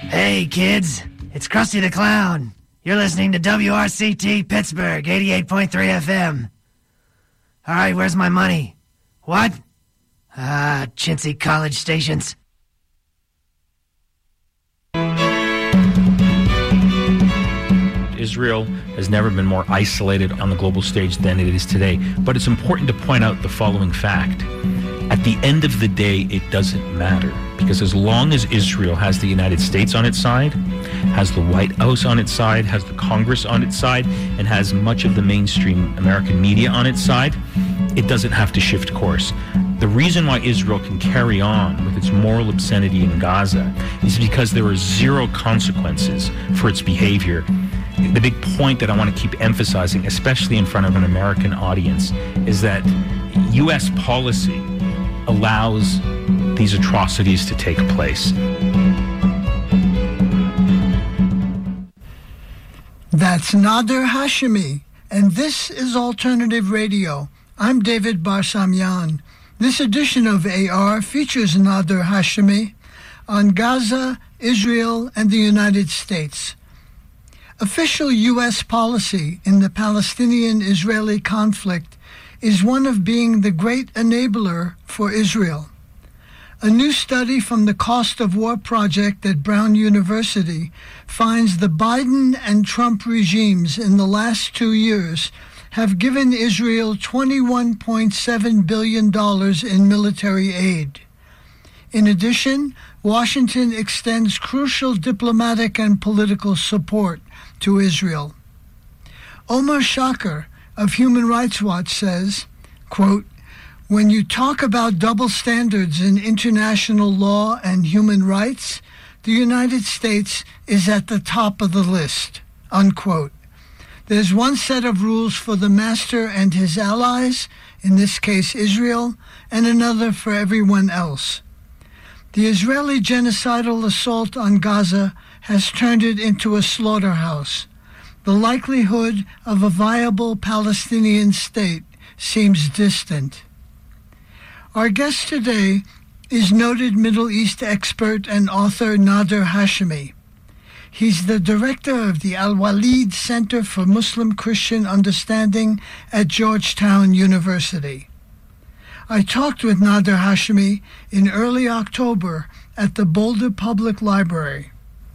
Hey, kids. It's Krusty the Clown. You're listening to WRCT Pittsburgh, 88.3 FM. All right, where's my money? What? Chintzy college stations. Israel has never been more isolated on the global stage than it is today. But it's important to point out the following fact. At the end of the day, it doesn't matter. Because as long as Israel has the United States on its side, has the White House on its side, has the Congress on its side, and has much of the mainstream American media on its side, it doesn't have to shift course. The reason why Israel can carry on with its moral obscenity in Gaza is because there are zero consequences for its behavior. The big point that I want to keep emphasizing, especially in front of an American audience, is that U.S. policy allows these atrocities to take place. That's Nader Hashemi, and this is Alternative Radio. I'm David Barsamian. This edition of AR features Nader Hashemi on Gaza, Israel, and the United States. Official U.S. policy in the Palestinian-Israeli conflict is one of being the great enabler for Israel. A new study from the Cost of War Project at Brown University finds the Biden and Trump regimes in the last 2 years have given Israel $21.7 billion in military aid. In addition, Washington extends crucial diplomatic and political support to Israel. Omar Shaker of Human Rights Watch says, quote, "When you talk about double standards in international law and human rights, the United States is at the top of the list," unquote. There's one set of rules for the master and his allies, in this case Israel, and another for everyone else. The Israeli genocidal assault on Gaza has turned it into a slaughterhouse. The likelihood of a viable Palestinian state seems distant. Our guest today is noted Middle East expert and author Nader Hashemi. He's the director of the Al-Walid Center for Muslim-Christian Understanding at Georgetown University. I talked with Nader Hashemi in early October at the Boulder Public Library.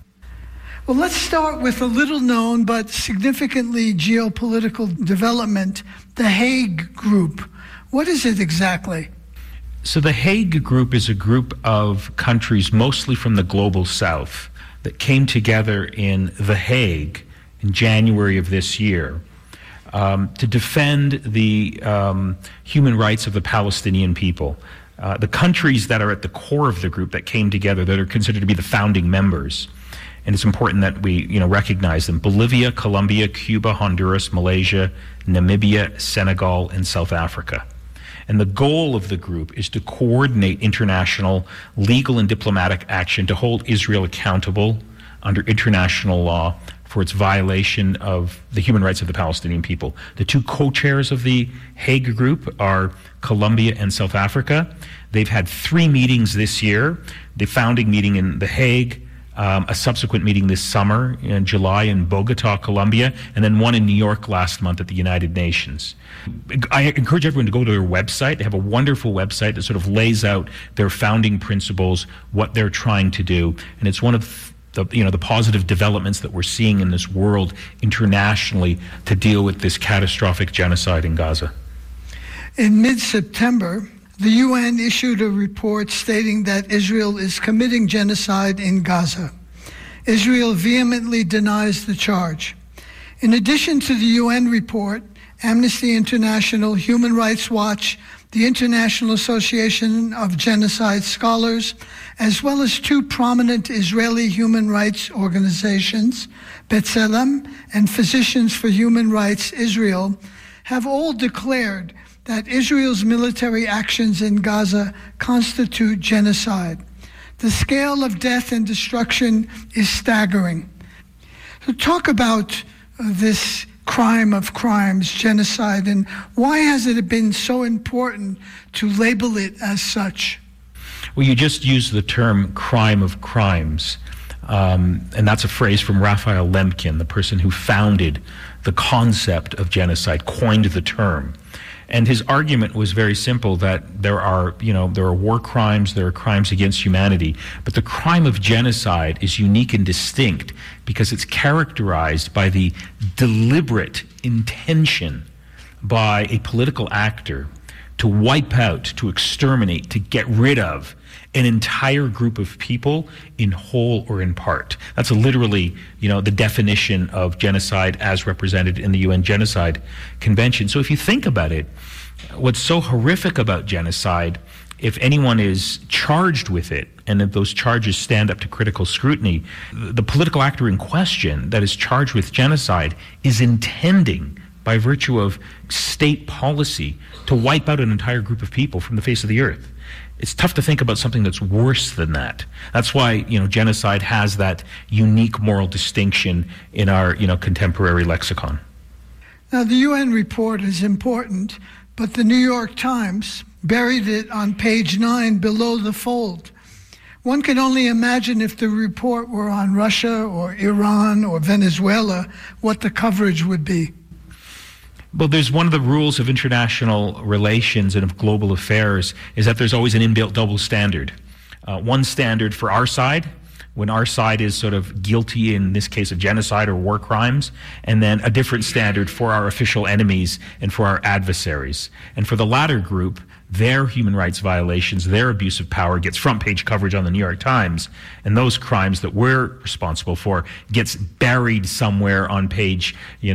Well, let's start with a little-known but significantly geopolitical development, the Hague Group. What is it exactly? So the Hague Group is a group of countries, mostly from the global south, that came together in The Hague in January of this year to defend the human rights of the Palestinian people. The countries that are at the core of the group that came together, that are considered to be the founding members, and it's important that we recognize them: Bolivia, Colombia, Cuba, Honduras, Malaysia, Namibia, Senegal, and South Africa. And the goal of the group is to coordinate international legal and diplomatic action to hold Israel accountable under international law for its violation of the human rights of the Palestinian people. The two co-chairs of the Hague Group are Colombia and South Africa. They've had 3 meetings this year: the founding meeting in The Hague, a subsequent meeting this summer in July in Bogota, Colombia, and then one in New York last month at the United Nations. I encourage everyone to go to their website. They have a wonderful website that sort of lays out their founding principles, what they're trying to do, and it's one of the positive developments that we're seeing in this world internationally to deal with this catastrophic genocide in Gaza. In mid-September, the UN issued a report stating that Israel is committing genocide in Gaza. Israel vehemently denies the charge. In addition to the UN report, Amnesty International, Human Rights Watch, the International Association of Genocide Scholars, as well as 2 prominent Israeli human rights organizations, B'Tselem and Physicians for Human Rights Israel, have all declared that Israel's military actions in Gaza constitute genocide. The scale of death and destruction is staggering. So talk about this crime of crimes, genocide, and why has it been so important to label it as such? Well, you just used the term crime of crimes. And that's a phrase from Raphael Lemkin, the person who founded the concept of genocide, coined the term. And his argument was very simple, that there are war crimes, there are crimes against humanity, but the crime of genocide is unique and distinct because it's characterized by the deliberate intention by a political actor to wipe out, to exterminate, to get rid of an entire group of people in whole or in part. That's literally, the definition of genocide as represented in the UN Genocide Convention. So if you think about it, what's so horrific about genocide, if anyone is charged with it, and if those charges stand up to critical scrutiny, the political actor in question that is charged with genocide is intending, by virtue of state policy, to wipe out an entire group of people from the face of the earth. It's tough to think about something that's worse than that. That's why, genocide has that unique moral distinction in our, contemporary lexicon. Now, the UN report is important, but the New York Times buried it on page 9 below the fold. One can only imagine if the report were on Russia or Iran or Venezuela, what the coverage would be. Well, there's one of the rules of international relations and of global affairs is that there's always an inbuilt double standard. One standard for our side, when our side is sort of guilty, in this case of genocide or war crimes, and then a different standard for our official enemies and for our adversaries. And for the latter group, their human rights violations, their abuse of power gets front page coverage on the New York Times, and those crimes that we're responsible for gets buried somewhere on page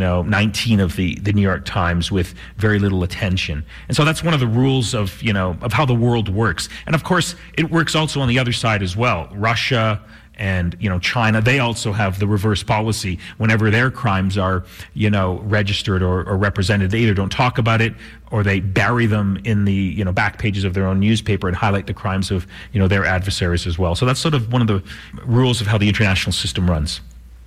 19 of the New York Times with very little attention. And so that's one of the rules of how the world works. And of course it works also on the other side as well. Russia and China, they also have the reverse policy. Whenever their crimes are registered or represented, they either don't talk about it or they bury them in the back pages of their own newspaper and highlight the crimes of their adversaries as well. So that's sort of one of the rules of how the international system runs.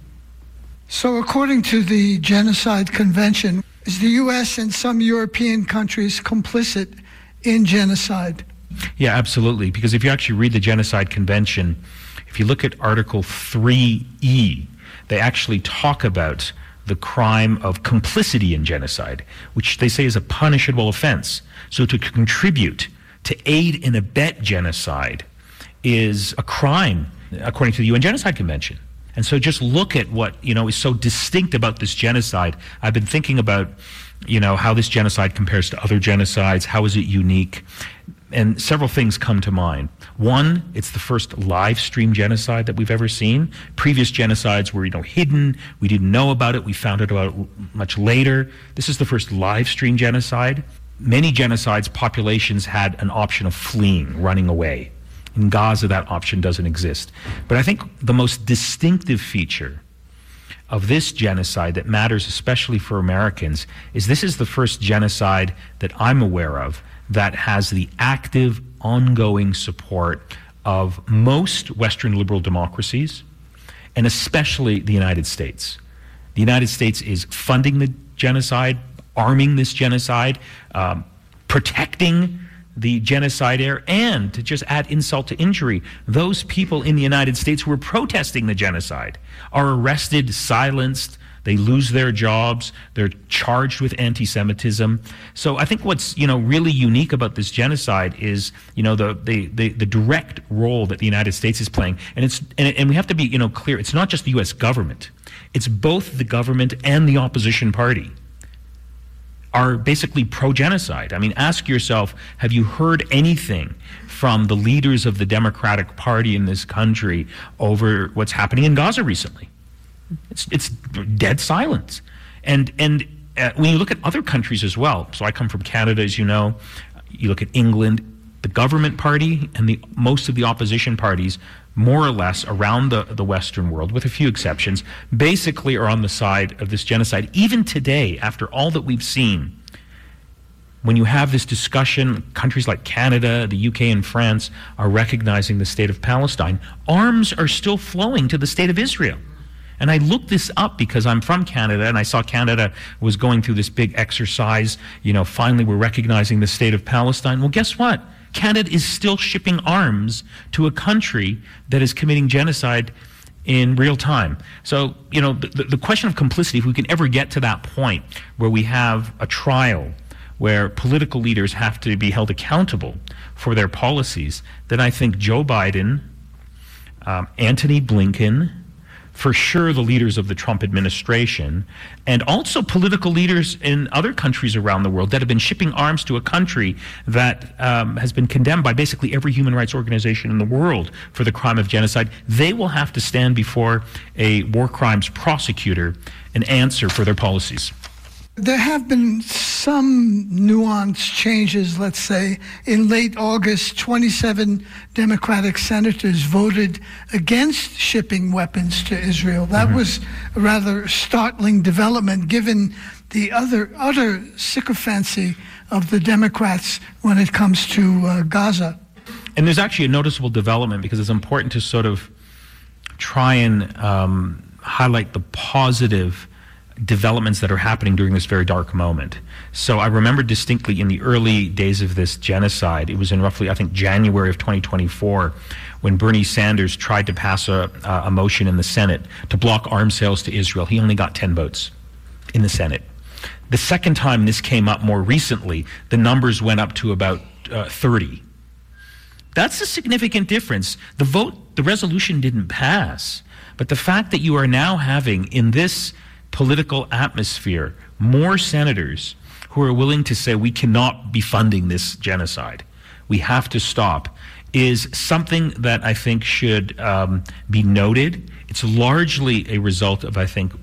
So according to the Genocide Convention, is the U.S. and some European countries complicit in genocide? Yeah, absolutely. Because if you actually read the Genocide Convention, if you look at Article 3E, they actually talk about the crime of complicity in genocide, which they say is a punishable offense. So to contribute, to aid and abet genocide is a crime, according to the UN Genocide Convention. And so just look at what, is so distinct about this genocide. I've been thinking about, how this genocide compares to other genocides. How is it unique? And several things come to mind. One, it's the first live stream genocide that we've ever seen. Previous genocides were, hidden. We didn't know about it. We found out about it much later. This is the first live stream genocide. Many genocides, populations had an option of fleeing, running away. In Gaza, that option doesn't exist. But I think the most distinctive feature of this genocide that matters especially for Americans is this is the first genocide that I'm aware of that has the active, ongoing support of most Western liberal democracies, and especially the United States. The United States is funding the genocide, arming this genocide, protecting the genocidaire, and to just add insult to injury, those people in the United States who are protesting the genocide are arrested, silenced, they lose their jobs, they're charged with anti-Semitism. So I think what's really unique about this genocide is the direct role that the United States is playing, and we have to be clear. It's not just the U.S. government; it's both the government and the opposition party are basically pro-genocide. I mean, ask yourself, have you heard anything from the leaders of the Democratic Party in this country over what's happening in Gaza recently? It's dead silence. And when you look at other countries as well, so I come from Canada, as you know, you look at England, the government party and most of the opposition parties, more or less around the Western world, with a few exceptions, basically are on the side of this genocide. Even today, after all that we've seen, when you have this discussion, countries like Canada, the UK, and France are recognizing the state of Palestine, arms are still flowing to the state of Israel. And I looked this up because I'm from Canada, and I saw Canada was going through this big exercise. Finally we're recognizing the state of Palestine. Well, guess what? Canada is still shipping arms to a country that is committing genocide in real time. So, the question of complicity, if we can ever get to that point where we have a trial where political leaders have to be held accountable for their policies, then I think Joe Biden, Antony Blinken, for sure the leaders of the Trump administration, and also political leaders in other countries around the world that have been shipping arms to a country that has been condemned by basically every human rights organization in the world for the crime of genocide, they will have to stand before a war crimes prosecutor and answer for their policies. There have been some nuanced changes, let's say. In late August, 27 Democratic senators voted against shipping weapons to Israel. That was a rather startling development given the utter sycophancy of the Democrats when it comes to Gaza. And there's actually a noticeable development because it's important to sort of try and highlight the positive developments that are happening during this very dark moment. So I remember distinctly in the early days of this genocide, it was in roughly, I think, January of 2024, when Bernie Sanders tried to pass a motion in the Senate to block arms sales to Israel. He only got 10 votes in the Senate. The second time this came up more recently, the numbers went up to about 30. That's a significant difference. The resolution didn't pass, but the fact that you are now having in this political atmosphere more senators who are willing to say we cannot be funding this genocide, we have to stop, is something that I think should be noted. It's largely a result of, I think,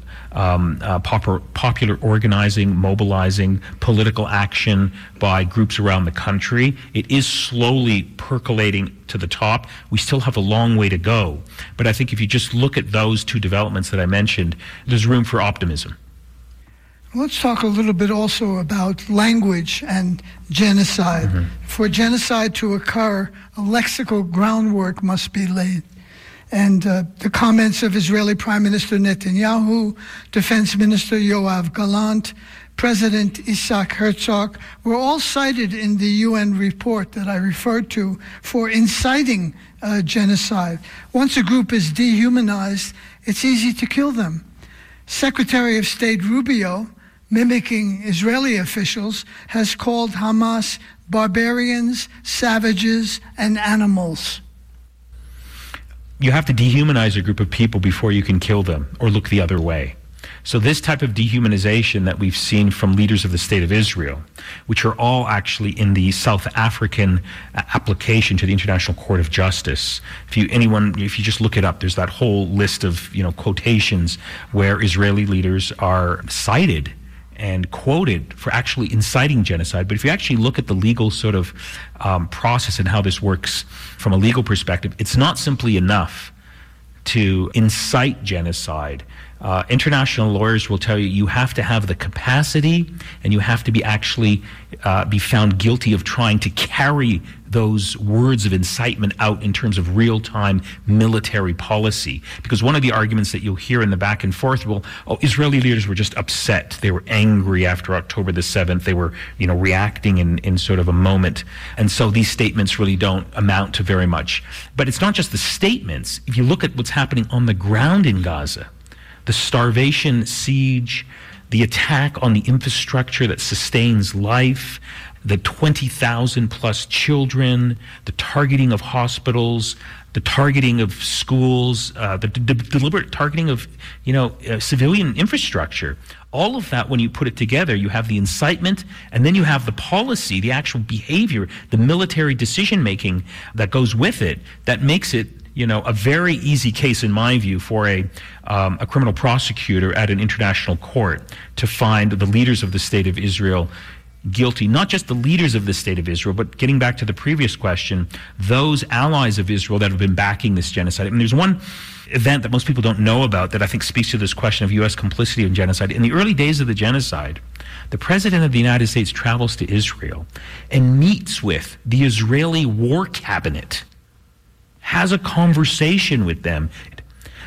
popular organizing, mobilizing, political action by groups around the country. It is slowly percolating to the top. We still have a long way to go. But I think if you just look at those two developments that I mentioned, there's room for optimism. Let's talk a little bit also about language and genocide. For genocide to occur, a lexical groundwork must be laid. And the comments of Israeli Prime Minister Netanyahu, Defense Minister Yoav Gallant, President Isaac Herzog were all cited in the UN report that I referred to for inciting genocide. Once a group is dehumanized, it's easy to kill them. Secretary of State Rubio, mimicking Israeli officials, has called Hamas barbarians, savages, and animals. You have to dehumanize a group of people before you can kill them or look the other way. So this type of dehumanization that we've seen from leaders of the State of Israel, which are all actually in the South African application to the International Court of Justice. If you just look it up, there's that whole list of quotations where Israeli leaders are cited and quoted for actually inciting genocide. But if you actually look at the legal sort of process and how this works from a legal perspective, it's not simply enough to incite genocide. International lawyers will tell you you have to have the capacity and you have to be actually be found guilty of trying to carry those words of incitement out in terms of real-time military policy. Because one of the arguments that you'll hear in the back and forth Israeli leaders were just upset. They were angry after October the 7th. They were, reacting in sort of a moment. And so these statements really don't amount to very much. But it's not just the statements. If you look at what's happening on the ground in Gaza, the starvation siege, the attack on the infrastructure that sustains life, the 20,000 plus children, the targeting of hospitals, the targeting of schools, the deliberate targeting of civilian infrastructure. All of that, when you put it together, you have the incitement, and then you have the policy, the actual behavior, the military decision-making that goes with it, that makes it a very easy case, in my view, for a criminal prosecutor at an international court to find the leaders of the State of Israel guilty. Not just the leaders of the State of Israel, but getting back to the previous question, those allies of Israel that have been backing this genocide. I mean, there's one event that most people don't know about that I think speaks to this question of U.S. complicity in genocide. In the early days of the genocide, the President of the United States travels to Israel and meets with the Israeli war cabinet, has a conversation with them.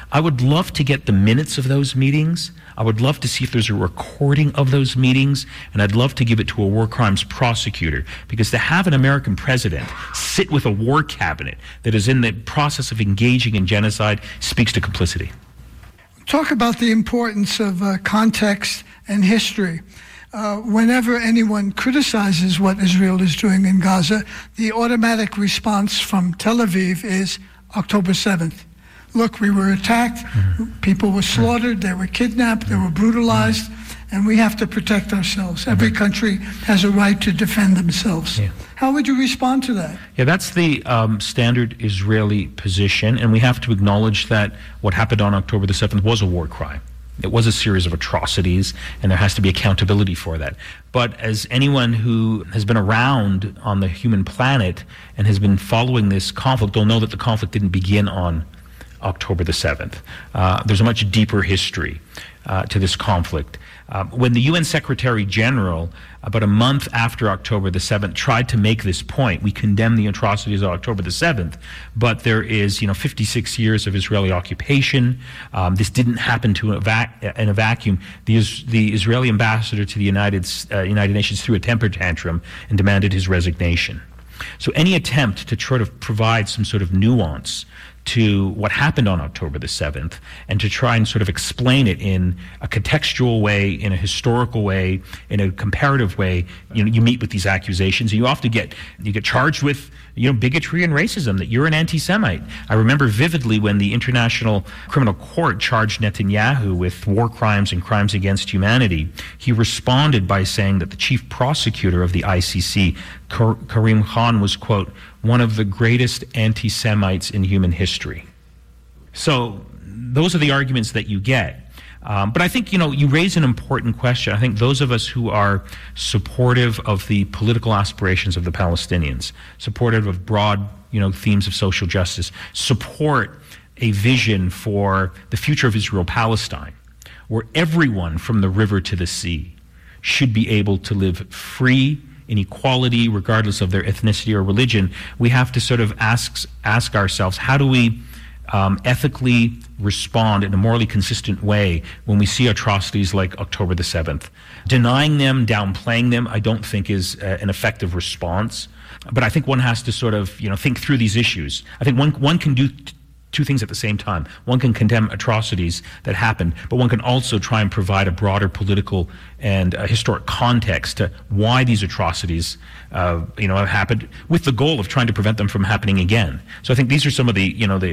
I would love to get the minutes of those meetings. I would love to see if there's a recording of those meetings, and I'd love to give it to a war crimes prosecutor, because to have an American president sit with a war cabinet that is in the process of engaging in genocide speaks to complicity. Talk about the importance of context and history. Whenever anyone criticizes what Israel is doing in Gaza, the automatic response from Tel Aviv is October 7th. Look, we were attacked, people were slaughtered, they were kidnapped, they were brutalized, and we have to protect ourselves. Every country has a right to defend themselves. Yeah. How would you respond to that? Yeah, that's the standard Israeli position, and we have to acknowledge that what happened on October the 7th was a war crime. It was a series of atrocities, and there has to be accountability for that. But as anyone who has been around on the human planet and has been following this conflict will know that the conflict didn't begin on October the 7th. There's a much deeper history to this conflict. When the UN Secretary General, about a month after October the 7th, tried to make this point, we condemn the atrocities of October the 7th, but there is 56 years of Israeli occupation. This didn't happen in a vacuum. The Israeli ambassador to the United Nations threw a temper tantrum and demanded his resignation. So any attempt to try to provide some sort of nuance to what happened on October the 7th and to try and sort of explain it in a contextual way, in a historical way, in a comparative way, you meet with these accusations and you often get charged with bigotry and racism, that you're an anti-Semite. I remember vividly when the International Criminal Court charged Netanyahu with war crimes and crimes against humanity, he responded by saying that the chief prosecutor of the ICC, Karim Khan, was, quote, one of the greatest anti-Semites in human history. So those are the arguments that you get. But I think, you raise an important question. I think those of us who are supportive of the political aspirations of the Palestinians, supportive of broad, themes of social justice, support a vision for the future of Israel-Palestine, where everyone from the river to the sea should be able to live free in equality, regardless of their ethnicity or religion. We have to sort of ask ourselves, how do we ethically respond in a morally consistent way when we see atrocities like October the 7th. Denying them, downplaying them, I don't think is an effective response. But I think one has to sort of, think through these issues. I think one can do two things at the same time. One can condemn atrocities that happened, but one can also try and provide a broader political and historic context to why these atrocities, have happened, with the goal of trying to prevent them from happening again. So I think these are some of the,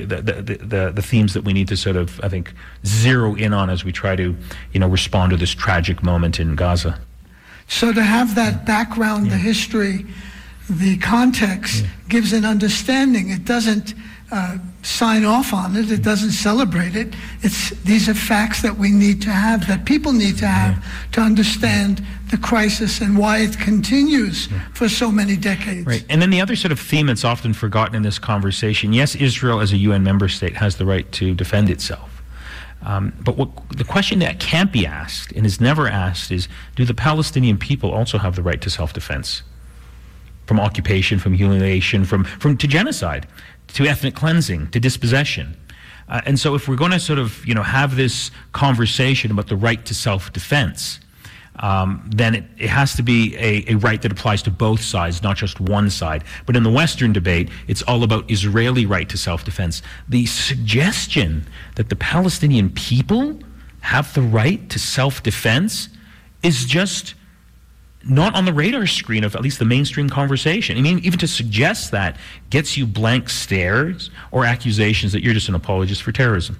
the themes that we need to sort of, I think, zero in on as we try to, respond to this tragic moment in Gaza. So to have that background, the history, the context gives an understanding. It doesn't sign off on it. It doesn't celebrate it. These are facts that we need to have, that people need to have to understand the crisis and why it continues for so many decades. Right. And then the other sort of theme that's often forgotten in this conversation, yes, Israel as a UN member state has the right to defend itself. But the question that can't be asked and is never asked is, do the Palestinian people also have the right to self-defense? From occupation, from humiliation, from to genocide, to ethnic cleansing, to dispossession. And so if we're going to sort of, have this conversation about the right to self-defense, then it has to be a right that applies to both sides, not just one side. But in the Western debate, it's all about Israeli right to self-defense. The suggestion that the Palestinian people have the right to self-defense is just not on the radar screen of at least the mainstream conversation. I mean, even to suggest that gets you blank stares or accusations that you're just an apologist for terrorism.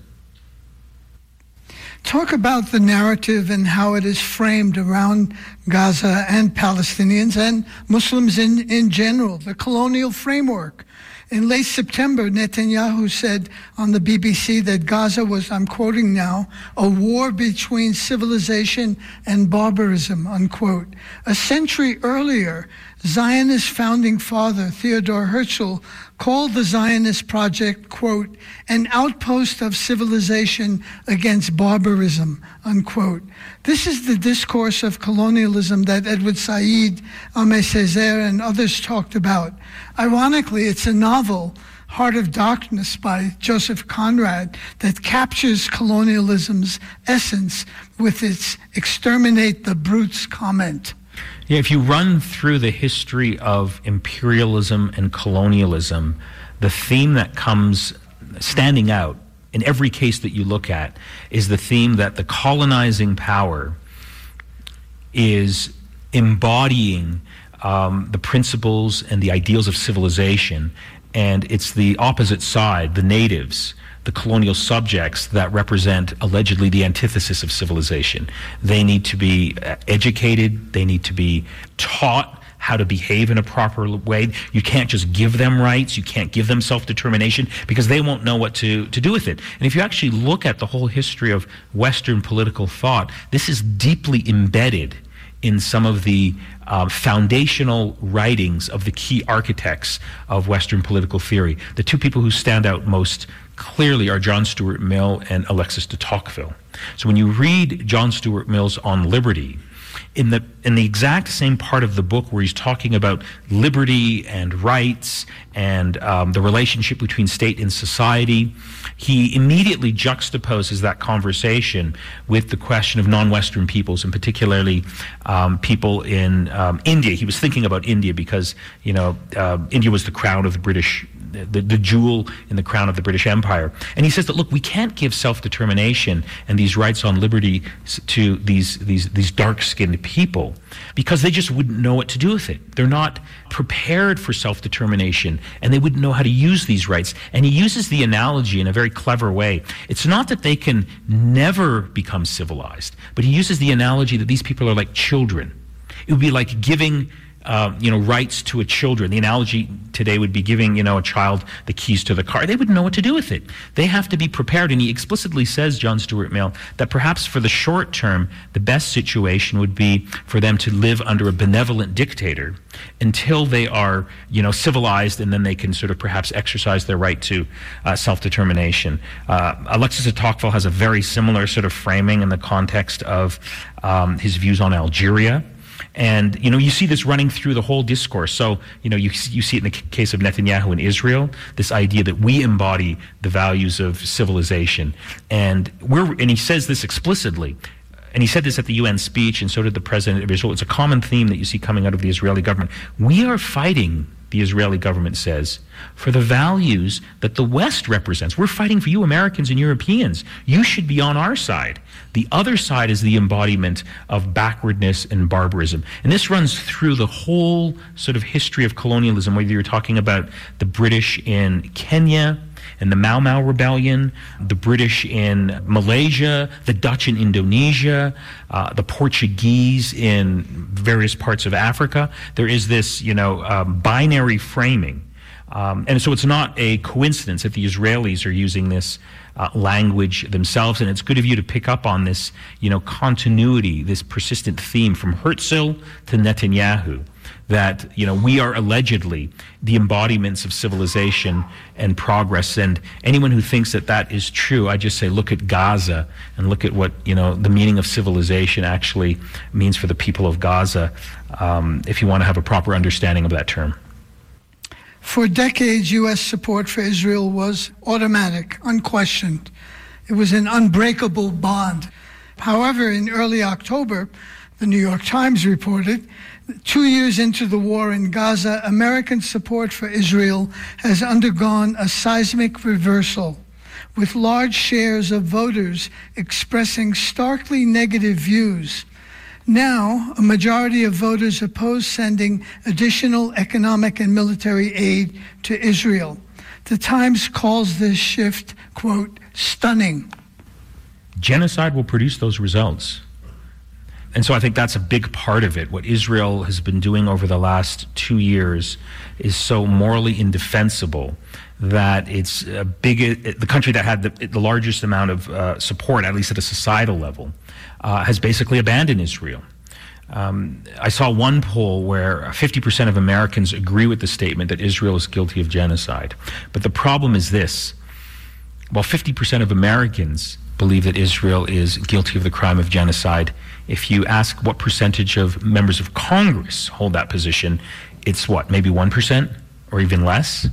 Talk about the narrative and how it is framed around Gaza and Palestinians and Muslims in general, the colonial framework. In late September, Netanyahu said on the BBC that Gaza was, I'm quoting now, a war between civilization and barbarism, unquote. A century earlier, Zionist founding father Theodor Herzl called the Zionist project, quote, an outpost of civilization against barbarism, unquote. This is the discourse of colonialism that Edward Said, Aimé Césaire, and others talked about. Ironically, it's a novel Heart of Darkness by Joseph Conrad that captures colonialism's essence with its exterminate the brutes comment. Yeah, if you run through the history of imperialism and colonialism, the theme that comes standing out in every case that you look at is the theme that the colonizing power is embodying the principles and the ideals of civilization, and it's the opposite side, the natives, the colonial subjects, that represent allegedly the antithesis of civilization. They need to be educated, they need to be taught how to behave in a proper way. You can't just give them rights, you can't give them self-determination, because they won't know what to do with it. And if you actually look at the whole history of Western political thought, this is deeply embedded in some of the foundational writings of the key architects of Western political theory. The two people who stand out most clearly are John Stuart Mill and Alexis de Tocqueville. So when you read John Stuart Mill's On Liberty, in the exact same part of the book where he's talking about liberty and rights and the relationship between state and society, he immediately juxtaposes that conversation with the question of non-Western peoples, and particularly people in India. He was thinking about India because, India was the crown of the British, the jewel in the crown of the British Empire. And he says that, look, we can't give self-determination and these rights on liberty to these dark-skinned people because they just wouldn't know what to do with it. They're not prepared for self-determination, and they wouldn't know how to use these rights. And he uses the analogy in a very clever way. It's not that they can never become civilized, but he uses the analogy that these people are like children. It would be like giving rights to a children. The analogy today would be giving, a child the keys to the car. They wouldn't know what to do with it. They have to be prepared. And he explicitly says, John Stuart Mill, that perhaps for the short term, the best situation would be for them to live under a benevolent dictator until they are, civilized, and then they can sort of perhaps exercise their right to self-determination. Alexis de Tocqueville has a very similar sort of framing in the context of his views on Algeria. And, you see this running through the whole discourse. So, you see it in the case of Netanyahu in Israel, this idea that we embody the values of civilization. And he says this explicitly. And he said this at the UN speech, and so did the president of Israel. It's a common theme that you see coming out of the Israeli government. We are fighting, the Israeli government says, for the values that the West represents. We're fighting for you Americans and Europeans. You should be on our side. The other side is the embodiment of backwardness and barbarism. And this runs through the whole sort of history of colonialism, whether you're talking about the British in Kenya and the Mau Mau Rebellion, the British in Malaysia, the Dutch in Indonesia, the Portuguese in various parts of Africa. There is this, binary framing. And so it's not a coincidence that the Israelis are using this language themselves, and it's good of you to pick up on this, continuity, this persistent theme from Herzl to Netanyahu, that, we are allegedly the embodiments of civilization and progress. And anyone who thinks that that is true, I just say, look at Gaza and look at what, the meaning of civilization actually means for the people of Gaza, if you want to have a proper understanding of that term. For decades, U.S. support for Israel was automatic, unquestioned. It was an unbreakable bond. However, in early October, the New York Times reported, 2 years into the war in Gaza, American support for Israel has undergone a seismic reversal, with large shares of voters expressing starkly negative views. Now, a majority of voters oppose sending additional economic and military aid to Israel. The Times calls this shift, quote, stunning. Genocide will produce those results. And so I think that's a big part of it. What Israel has been doing over the last 2 years is so morally indefensible that it's the country that had the largest amount of support, at least at a societal level, has basically abandoned Israel. I saw one poll where 50% of Americans agree with the statement that Israel is guilty of genocide. But the problem is this: while 50% of Americans believe that Israel is guilty of the crime of genocide, if you ask what percentage of members of Congress hold that position, it's what, maybe 1% or even less?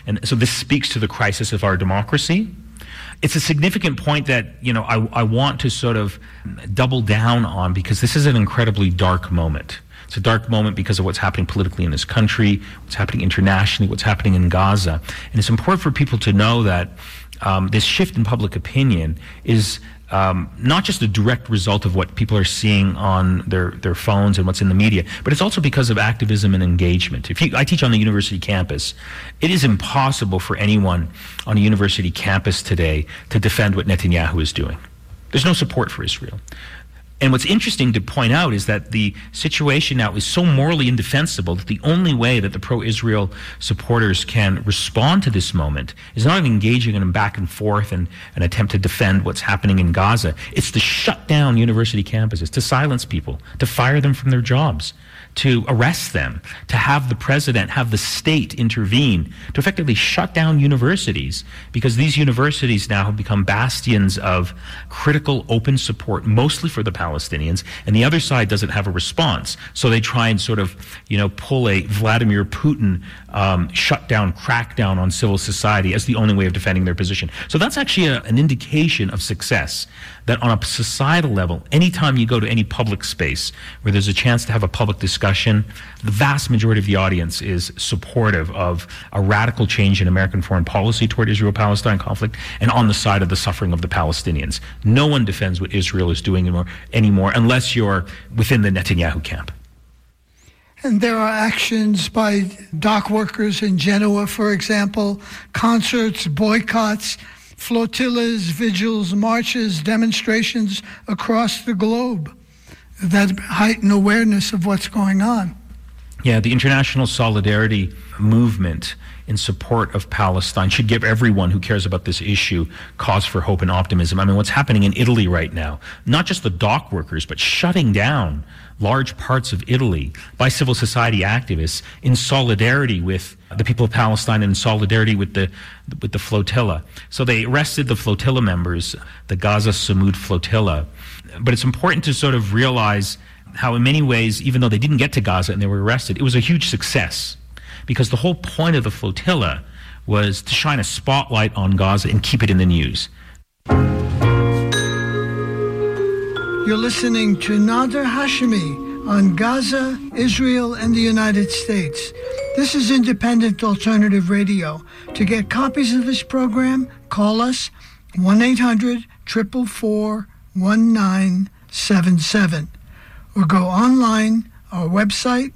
And so this speaks to the crisis of our democracy. It's a significant point that, I want to sort of double down on, because this is an incredibly dark moment. It's a dark moment because of what's happening politically in this country, what's happening internationally, what's happening in Gaza. And it's important for people to know that this shift in public opinion is not just a direct result of what people are seeing on their phones and what's in the media, but it's also because of activism and engagement. I teach on the university campus, it is impossible for anyone on a university campus today to defend what Netanyahu is doing. There's no support for Israel. And what's interesting to point out is that the situation now is so morally indefensible that the only way that the pro-Israel supporters can respond to this moment is not engaging in back and forth and an attempt to defend what's happening in Gaza. It's to shut down university campuses, to silence people, to fire them from their jobs, to arrest them, to have the president, have the state intervene, to effectively shut down universities, because these universities now have become bastions of critical open support, mostly for the Palestinians, and the other side doesn't have a response. So they try and sort of, pull a Vladimir Putin shutdown, crackdown on civil society as the only way of defending their position. So that's actually an indication of success, that on a societal level, anytime you go to any public space where there's a chance to have a public discussion, the vast majority of the audience is supportive of a radical change in American foreign policy toward Israel-Palestine conflict and on the side of the suffering of the Palestinians. No one defends what Israel is doing anymore unless you're within the Netanyahu camp. And there are actions by dock workers in Genoa, for example, concerts, boycotts, flotillas, vigils, marches, demonstrations across the globe that heighten awareness of what's going on. Yeah, the international solidarity movement in support of Palestine should give everyone who cares about this issue cause for hope and optimism. I mean, what's happening in Italy right now, not just the dock workers, but shutting down large parts of Italy by civil society activists in solidarity with the people of Palestine and in solidarity with the flotilla. So they arrested the flotilla members, the Gaza Samud flotilla. But it's important to sort of realize how in many ways, even though they didn't get to Gaza and they were arrested, it was a huge success, because the whole point of the flotilla was to shine a spotlight on Gaza and keep it in the news. You're listening to Nader Hashemi on Gaza, Israel, and the United States. This is Independent Alternative Radio. To get copies of this program, call us 1-800-444-1977 or go online, our website,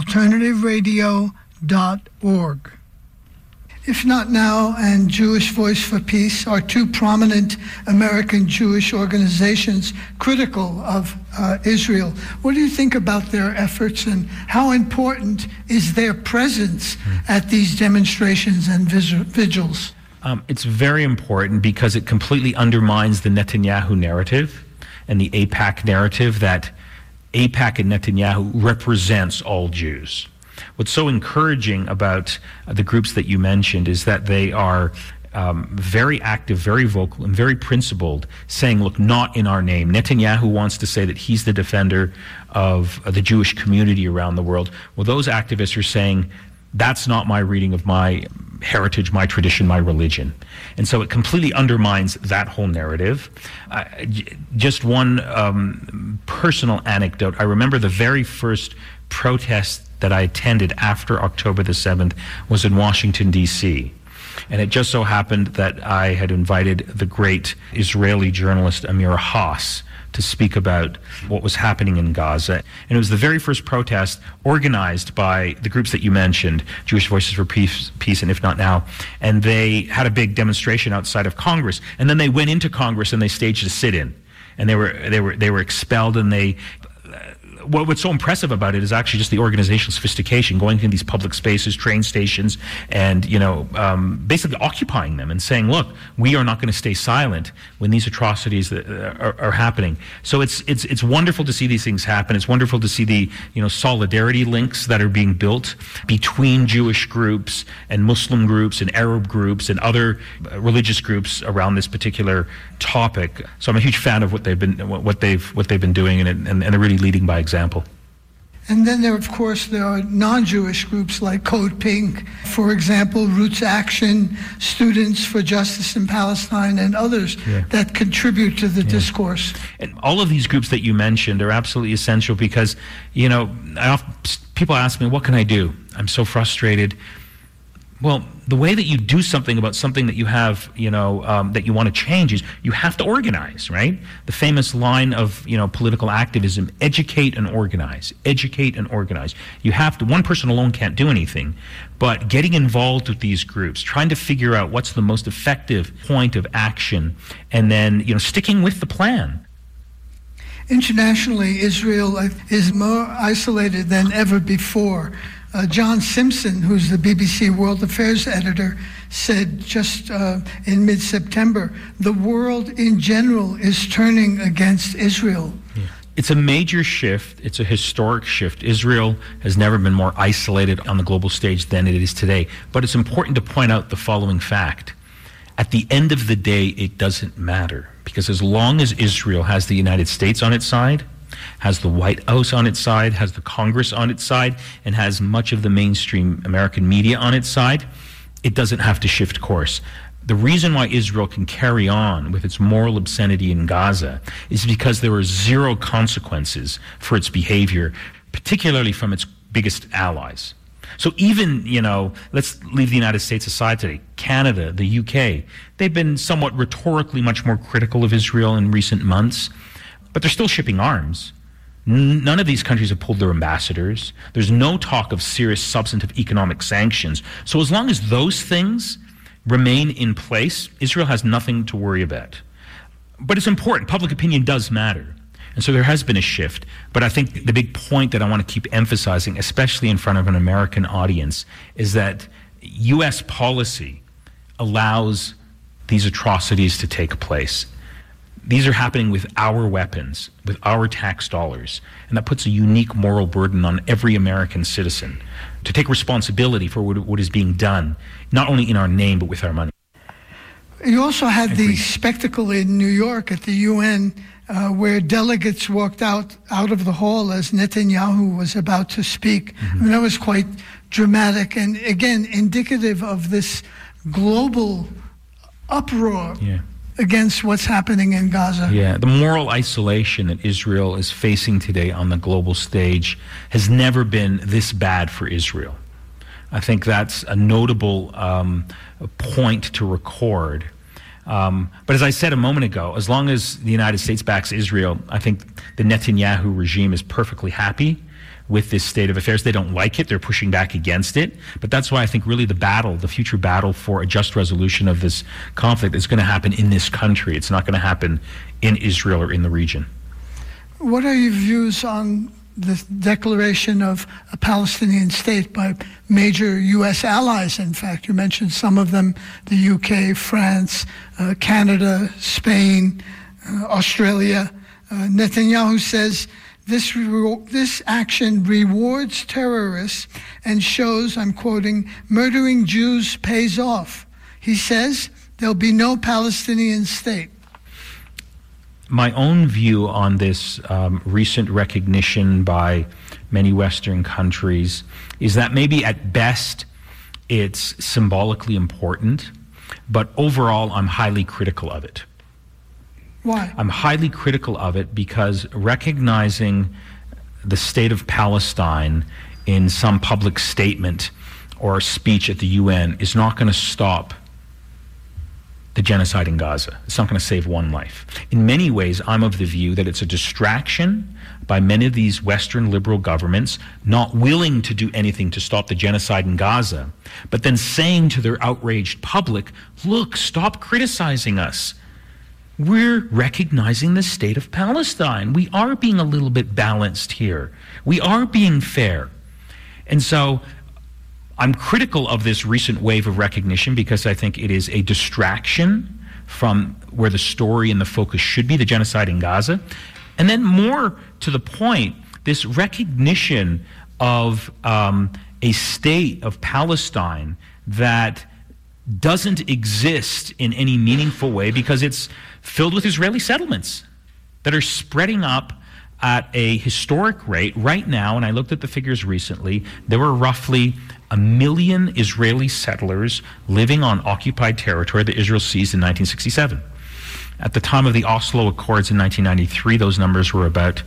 alternativeradio.org. If Not Now and Jewish Voice for Peace are two prominent American Jewish organizations critical of Israel. What do you think about their efforts, and how important is their presence at these demonstrations and vigils? It's very important because it completely undermines the Netanyahu narrative and the AIPAC narrative that AIPAC and Netanyahu represents all Jews. What's so encouraging about the groups that you mentioned is that they are very active, very vocal, and very principled, saying, look, not in our name. Netanyahu wants to say that he's the defender of the Jewish community around the world. Well, those activists are saying, that's not my reading of my heritage, my tradition, my religion. And so it completely undermines that whole narrative. Just one personal anecdote. I remember the very first protest that I attended after October the 7th was in Washington, D.C. And it just so happened that I had invited the great Israeli journalist Amira Haas to speak about what was happening in Gaza. And it was the very first protest organized by the groups that you mentioned, Jewish Voices for Peace and If Not Now. And they had a big demonstration outside of Congress. And then they went into Congress and they staged a sit-in. And they were expelled, and what's so impressive about it is actually just the organizational sophistication, going to these public spaces, train stations, and basically occupying them and saying, look, we are not going to stay silent when these atrocities are happening. So it's wonderful to see these things happen. It's wonderful to see the solidarity links that are being built between Jewish groups and Muslim groups and Arab groups and other religious groups around this particular topic. So I'm a huge fan of what they've been doing, and they're really leading by example. And then there are non-Jewish groups like Code Pink, for example, Roots Action, Students for Justice in Palestine, and others that contribute to the discourse. And all of these groups that you mentioned are absolutely essential because, people ask me, what can I do? I'm so frustrated. Well, the way that you do something about something that you have, that you want to change is you have to organize, right? The famous line of, political activism, educate and organize. Educate and organize. You have to, one person alone can't do anything, but getting involved with these groups, trying to figure out what's the most effective point of action, and then, sticking with the plan. Internationally, Israel is more isolated than ever before. John Simpson, who's the BBC World Affairs editor, said just in mid-September, the world in general is turning against Israel. Yeah. It's a major shift. It's a historic shift. Israel has never been more isolated on the global stage than it is today. But it's important to point out the following fact. At the end of the day, it doesn't matter. Because as long as Israel has the United States on its side, has the White House on its side, has the Congress on its side, and has much of the mainstream American media on its side, it doesn't have to shift course. The reason why Israel can carry on with its moral obscenity in Gaza is because there are zero consequences for its behavior, particularly from its biggest allies. So even, let's leave the United States aside today, Canada, the UK, they've been somewhat rhetorically much more critical of Israel in recent months, but they're still shipping arms. None of these countries have pulled their ambassadors. There's no talk of serious substantive economic sanctions. So as long as those things remain in place, Israel has nothing to worry about. But it's important. Public opinion does matter. And so there has been a shift. But I think the big point that I want to keep emphasizing, especially in front of an American audience, is that U.S. policy allows these atrocities to take place. These are happening with our weapons, with our tax dollars, and that puts a unique moral burden on every American citizen to take responsibility for what is being done, not only in our name, but with our money. You also had the spectacle in New York at the UN where delegates walked out of the hall as Netanyahu was about to speak. Mm-hmm. I mean, that was quite dramatic and, again, indicative of this global uproar. Yeah. Against what's happening in Gaza. Yeah, the moral isolation that Israel is facing today on the global stage has never been this bad for Israel. I think that's a notable point to record. But as I said a moment ago, as long as the United States backs Israel, I think the Netanyahu regime is perfectly happy with this state of affairs. They don't like it. They're pushing back against it. But that's why I think really the future battle for a just resolution of this conflict is going to happen in this country. It's not going to happen in Israel or in the region. What are your views on the declaration of a Palestinian state by major U.S. allies? In fact, you mentioned some of them, the U.K., France, Canada, Spain, Australia. Netanyahu says, This action rewards terrorists and shows, I'm quoting, murdering Jews pays off. He says there'll be no Palestinian state. My own view on this recent recognition by many Western countries is that maybe at best it's symbolically important, but overall I'm highly critical of it. Why? I'm highly critical of it because recognizing the state of Palestine in some public statement or speech at the UN is not going to stop the genocide in Gaza. It's not going to save one life. In many ways, I'm of the view that it's a distraction by many of these Western liberal governments not willing to do anything to stop the genocide in Gaza, but then saying to their outraged public, look, stop criticizing us. We're recognizing the state of Palestine. We are being a little bit balanced here. We are being fair. And so I'm critical of this recent wave of recognition because I think it is a distraction from where the story and the focus should be, the genocide in Gaza. And then more to the point, this recognition of a state of Palestine that doesn't exist in any meaningful way because it's filled with Israeli settlements that are spreading up at a historic rate. Right now, and I looked at the figures recently, there were roughly 1 million Israeli settlers living on occupied territory that Israel seized in 1967. At the time of the Oslo Accords in 1993, those numbers were about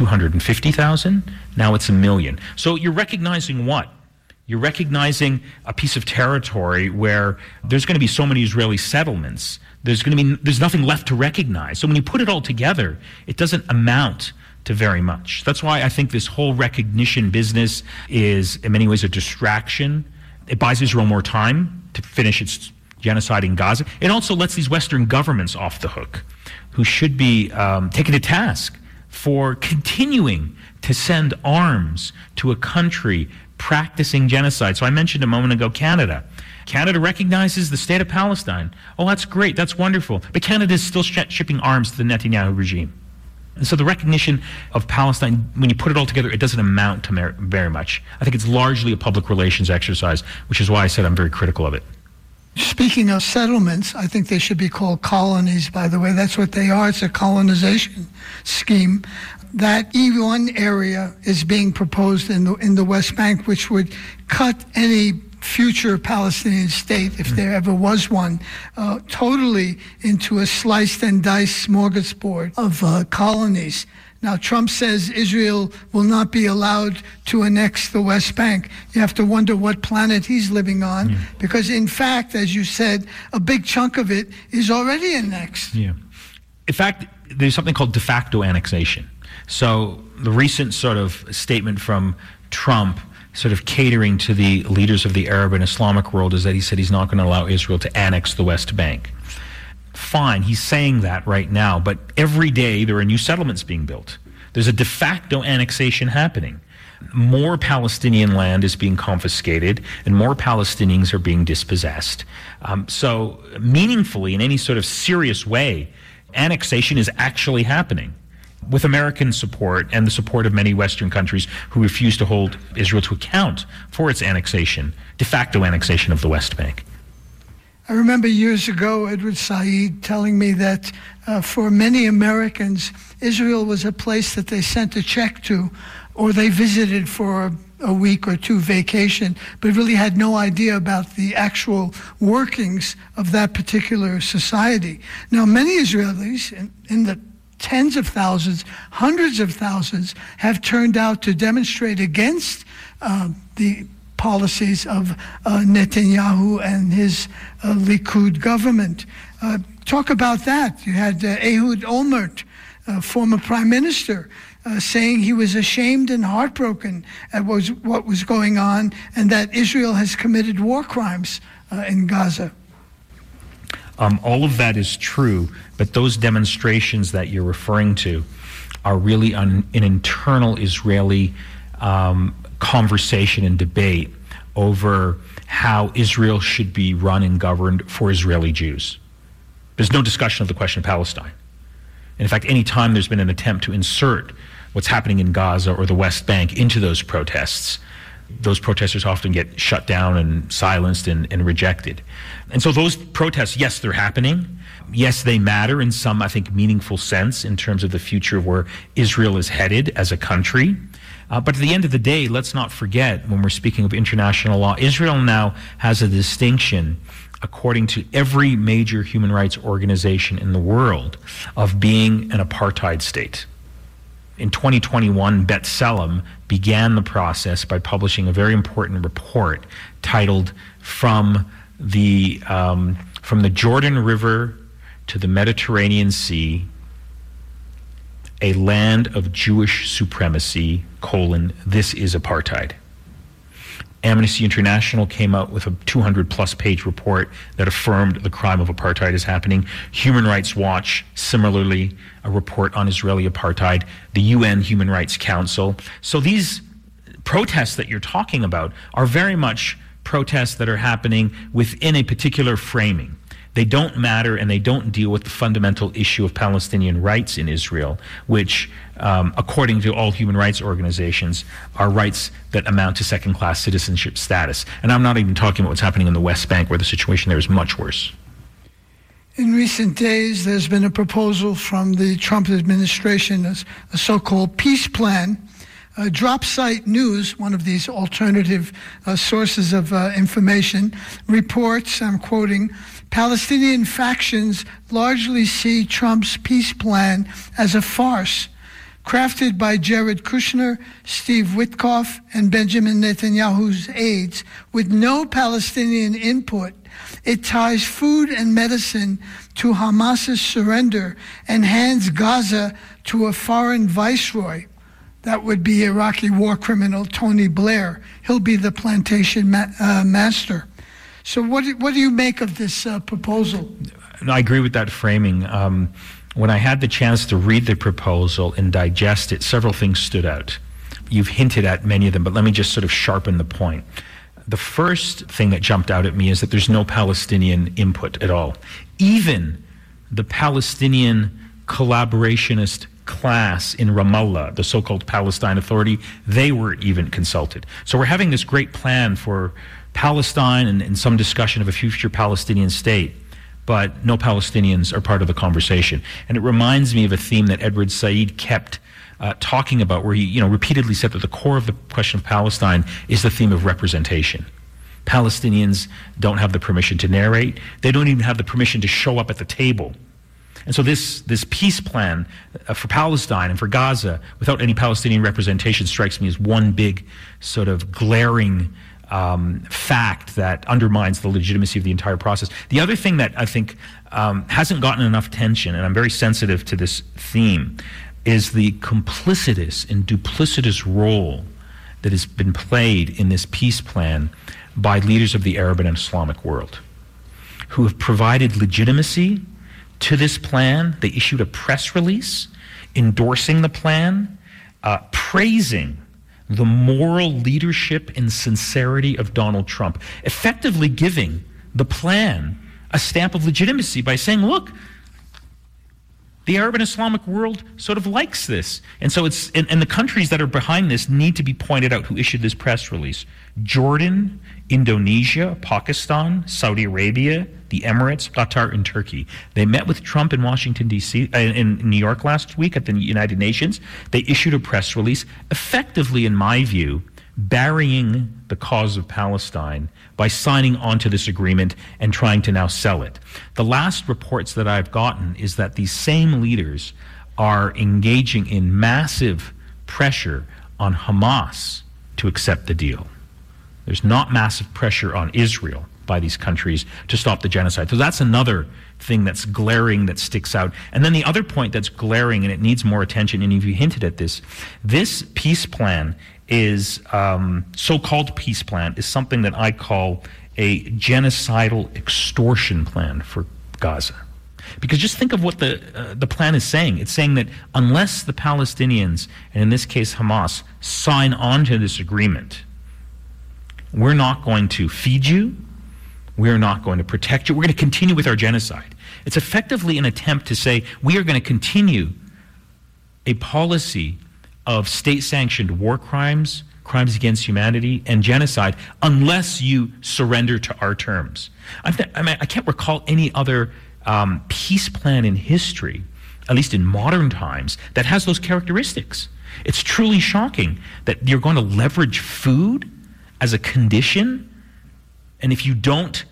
250,000. Now it's 1 million. So you're recognizing what? You're recognizing a piece of territory where there's going to be so many Israeli settlements. There's nothing left to recognize. So when you put it all together, it doesn't amount to very much. That's why I think this whole recognition business is in many ways a distraction. It buys Israel more time to finish its genocide in Gaza. It also lets these Western governments off the hook, who should be taken to task for continuing to send arms to a country practicing genocide. So I mentioned a moment ago Canada. Canada recognizes the state of Palestine. Oh, that's great. That's wonderful. But Canada is still shipping arms to the Netanyahu regime. And so the recognition of Palestine, when you put it all together, it doesn't amount to very much. I think it's largely a public relations exercise, which is why I said I'm very critical of it. Speaking of settlements, I think they should be called colonies, by the way. That's what they are. It's a colonization scheme. That E1 area is being proposed in the West Bank, which would cut any future Palestinian state, if there ever was one, totally into a sliced and diced smorgasbord of colonies. Now, Trump says Israel will not be allowed to annex the West Bank. You have to wonder what planet he's living on, because in fact, as you said, a big chunk of it is already annexed. Yeah. In fact, there's something called de facto annexation. So the recent sort of statement from Trump, sort of catering to the leaders of the Arab and Islamic world, is that he said he's not going to allow Israel to annex the West Bank. Fine, he's saying that right now, but every day there are new settlements being built. There's a de facto annexation happening. More Palestinian land is being confiscated, and more Palestinians are being dispossessed. So meaningfully, in any sort of serious way, annexation is actually happening, with American support and the support of many Western countries who refuse to hold Israel to account for its annexation, de facto annexation of the West Bank. I remember years ago Edward Said telling me that for many Americans, Israel was a place that they sent a check to, or they visited for a week or two vacation, but really had no idea about the actual workings of that particular society. Now, many Israelis in the tens of thousands, hundreds of thousands, have turned out to demonstrate against the policies of Netanyahu and his Likud government. Talk about that. You had Ehud Olmert, former prime minister, saying he was ashamed and heartbroken at what was going on, and that Israel has committed war crimes in Gaza. All of that is true, but those demonstrations that you're referring to are really an internal Israeli conversation and debate over how Israel should be run and governed for Israeli Jews. There's no discussion of the question of Palestine. And in fact, any time there's been an attempt to insert what's happening in Gaza or the West Bank into those protests, those protesters often get shut down and silenced and rejected. And so those protests, yes, they're happening. Yes, they matter in some, I think, meaningful sense in terms of the future of where Israel is headed as a country. But at the end of the day, let's not forget, when we're speaking of international law, Israel now has a distinction, according to every major human rights organization in the world, of being an apartheid state. In 2021, B'Tselem began the process by publishing a very important report titled From the Jordan River to the Mediterranean Sea, a land of Jewish supremacy, this is apartheid. Amnesty International came out with a 200-plus page report that affirmed the crime of apartheid is happening. Human Rights Watch, similarly, a report on Israeli apartheid. The UN Human Rights Council. So these protests that you're talking about are very much protests that are happening within a particular framing. They don't matter, and they don't deal with the fundamental issue of Palestinian rights in Israel, which, according to all human rights organizations, are rights that amount to second-class citizenship status. And I'm not even talking about what's happening in the West Bank, where the situation there is much worse. In recent days, there's been a proposal from the Trump administration, a so-called peace plan. Dropsite News, one of these alternative sources of information, reports, I'm quoting, Palestinian factions largely see Trump's peace plan as a farce, crafted by Jared Kushner, Steve Witkoff, and Benjamin Netanyahu's aides, with no Palestinian input. It ties food and medicine to Hamas's surrender and hands Gaza to a foreign viceroy. That would be Iraqi war criminal Tony Blair. He'll be the plantation master. So what do you make of this proposal? I agree with that framing. When I had the chance to read the proposal and digest it, several things stood out. You've hinted at many of them, but let me just sort of sharpen the point. The first thing that jumped out at me is that there's no Palestinian input at all. Even the Palestinian collaborationist class in Ramallah, the so-called Palestine Authority, they weren't even consulted. So we're having this great plan for Palestine and some discussion of a future Palestinian state, but no Palestinians are part of the conversation. And it reminds me of a theme that Edward Said kept talking about, where he repeatedly said that the core of the question of Palestine is the theme of representation. Palestinians don't have the permission to narrate. They don't even have the permission to show up at the table. And so this peace plan for Palestine and for Gaza without any Palestinian representation strikes me as one big sort of glaring fact that undermines the legitimacy of the entire process. The other thing that I think hasn't gotten enough attention, and I'm very sensitive to this theme, is the complicitous and duplicitous role that has been played in this peace plan by leaders of the Arab and Islamic world, who have provided legitimacy to this plan. They issued a press release endorsing the plan, praising the moral leadership and sincerity of Donald Trump, effectively giving the plan a stamp of legitimacy by saying, look, the Arab and Islamic world sort of likes this. And so and the countries that are behind this need to be pointed out who issued this press release. Jordan, Indonesia, Pakistan, Saudi Arabia, the Emirates, Qatar, and Turkey. They met with Trump in Washington, D.C., in New York last week at the United Nations. They issued a press release, effectively, in my view, burying the cause of Palestine by signing on to this agreement and trying to now sell it. The last reports that I've gotten is that these same leaders are engaging in massive pressure on Hamas to accept the deal. There's not massive pressure on Israel by these countries to stop the genocide. So that's another thing that's glaring, that sticks out. And then the other point that's glaring, and it needs more attention, and you hinted at this peace plan is, so-called peace plan, is something that I call a genocidal extortion plan for Gaza. Because just think of what the plan is saying. It's saying that unless the Palestinians, and in this case Hamas, sign on to this agreement, we're not going to feed you, we're not going to protect you, we're going to continue with our genocide. It's effectively an attempt to say we are going to continue a policy of state-sanctioned war crimes, crimes against humanity, and genocide unless you surrender to our terms. I can't recall any other peace plan in history, at least in modern times, that has those characteristics. It's truly shocking that you're going to leverage food as a condition, and if you don't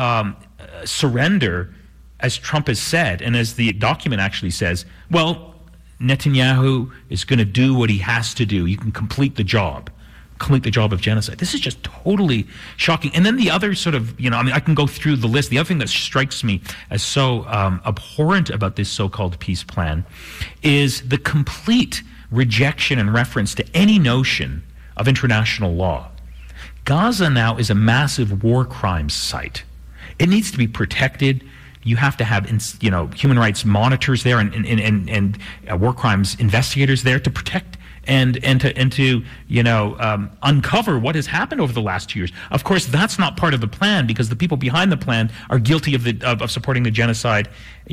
surrender, as Trump has said, and as the document actually says, well, Netanyahu is going to do what he has to do. You can complete the job of genocide. This is just totally shocking. And then the other sort of, I can go through the list. The other thing that strikes me as so abhorrent about this so-called peace plan is the complete rejection and reference to any notion of international law. Gaza now is a massive war crimes site. It needs to be protected. You have to have, human rights monitors there and war crimes investigators there to protect and to uncover what has happened over the last 2 years. Of course, that's not part of the plan because the people behind the plan are guilty of supporting the genocide,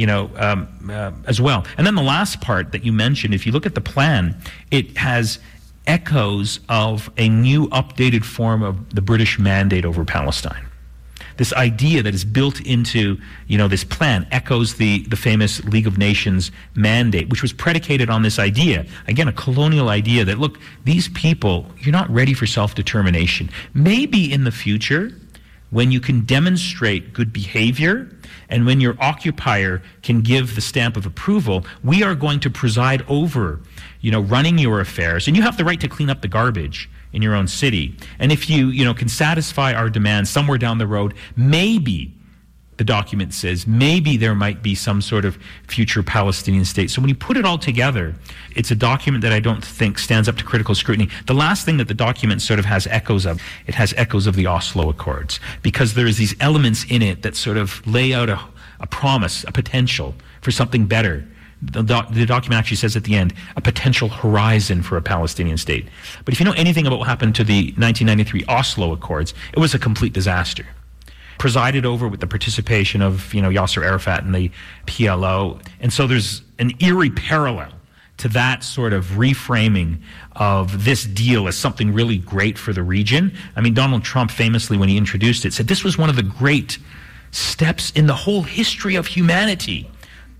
as well. And then the last part that you mentioned, if you look at the plan, it has echoes of a new updated form of the British mandate over Palestine. this idea that is built into, this plan echoes the famous League of Nations mandate, which was predicated on this idea, again, a colonial idea that, look, these people, you're not ready for self-determination. Maybe in the future, when you can demonstrate good behavior and when your occupier can give the stamp of approval, we are going to preside over, running your affairs. And you have the right to clean up the garbage in your own city. And if you, can satisfy our demands somewhere down the road, maybe, the document says, maybe there might be some sort of future Palestinian state. So when you put it all together, it's a document that I don't think stands up to critical scrutiny. The last thing that the document sort of has echoes of, it has echoes of the Oslo Accords, because there's these elements in it that sort of lay out a promise, a potential for something better. The document actually says at the end, a potential horizon for a Palestinian state. But if you know anything about what happened to the 1993 Oslo Accords, it was a complete disaster. Presided over with the participation of, Yasser Arafat and the PLO. And so there's an eerie parallel to that sort of reframing of this deal as something really great for the region. I mean, Donald Trump famously, when he introduced it, said this was one of the great steps in the whole history of humanity.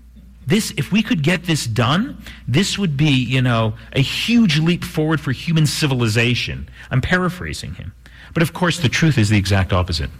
If we could get this done, this would be, a huge leap forward for human civilization. I'm paraphrasing him. But of course, the truth is the exact opposite.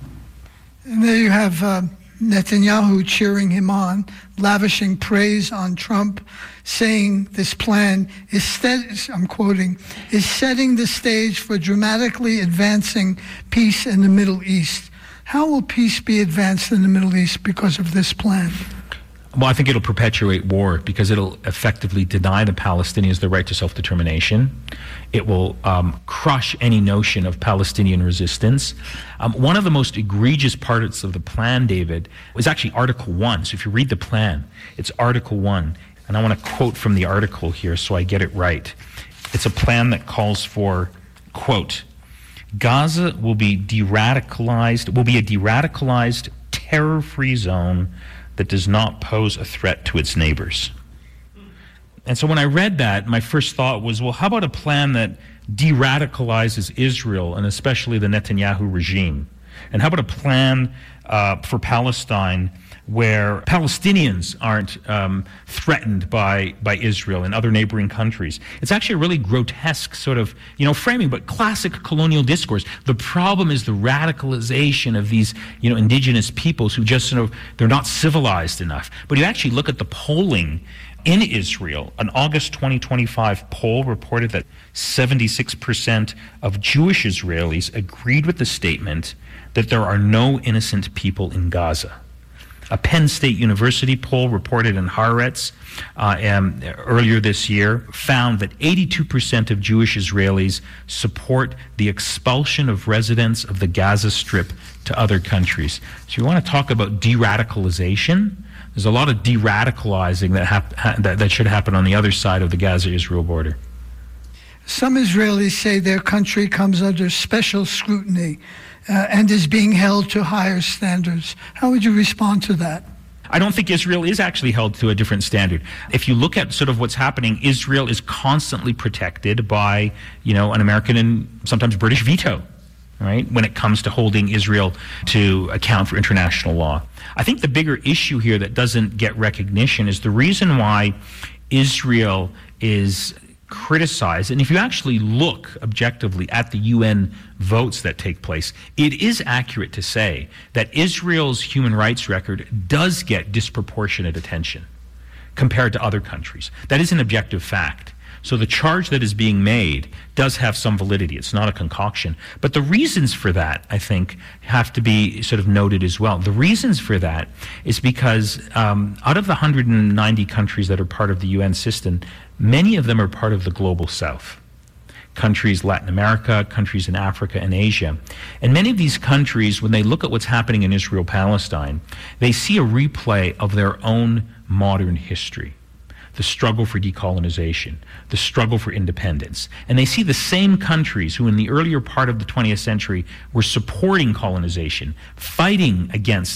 And there you have Netanyahu cheering him on, lavishing praise on Trump, saying this plan is, I'm quoting, is setting the stage for dramatically advancing peace in the Middle East. How will peace be advanced in the Middle East because of this plan? Well, I think it'll perpetuate war because it'll effectively deny the Palestinians the right to self-determination. It will crush any notion of Palestinian resistance. One of the most egregious parts of the plan, David, was actually Article 1. So if you read the plan, it's Article 1. And I want to quote from the article here so I get it right. It's a plan that calls for, quote, Gaza will be de-radicalized, will be a de-radicalized, terror-free zone that does not pose a threat to its neighbors. And so when I read that, my first thought was, well, how about a plan that de-radicalizes Israel and especially the Netanyahu regime? And how about a plan for Palestine where Palestinians aren't threatened by Israel and other neighboring countries? It's actually a really grotesque sort of, framing, but classic colonial discourse. The problem is the radicalization of these, indigenous peoples who just they're not civilized enough. But you actually look at the polling in Israel. An August 2025 poll reported that 76% of Jewish Israelis agreed with the statement that there are no innocent people in Gaza. A Penn State University poll reported in Haaretz earlier this year found that 82% of Jewish Israelis support the expulsion of residents of the Gaza Strip to other countries. So you want to talk about de-radicalization? There's a lot of de-radicalizing that should happen on the other side of the Gaza-Israel border. Some Israelis say their country comes under special scrutiny and is being held to higher standards. How would you respond to that? I don't think Israel is actually held to a different standard. If you look at sort of what's happening, Israel is constantly protected by, an American and sometimes British veto, right, when it comes to holding Israel to account for international law. I think the bigger issue here that doesn't get recognition is the reason why Israel is criticized, and if you actually look objectively at the UN votes that take place, it is accurate to say that Israel's human rights record does get disproportionate attention compared to other countries. That is an objective fact. So the charge that is being made does have some validity. It's not a concoction. But the reasons for that, I think, have to be sort of noted as well. The reasons for that is because out of the 190 countries that are part of the UN system, many of them are part of the global south. Countries Latin America, countries in Africa and Asia. And many of these countries, when they look at what's happening in Israel-Palestine, they see a replay of their own modern history. The struggle for decolonization, the struggle for independence. And they see the same countries who in the earlier part of the 20th century were supporting colonization, fighting against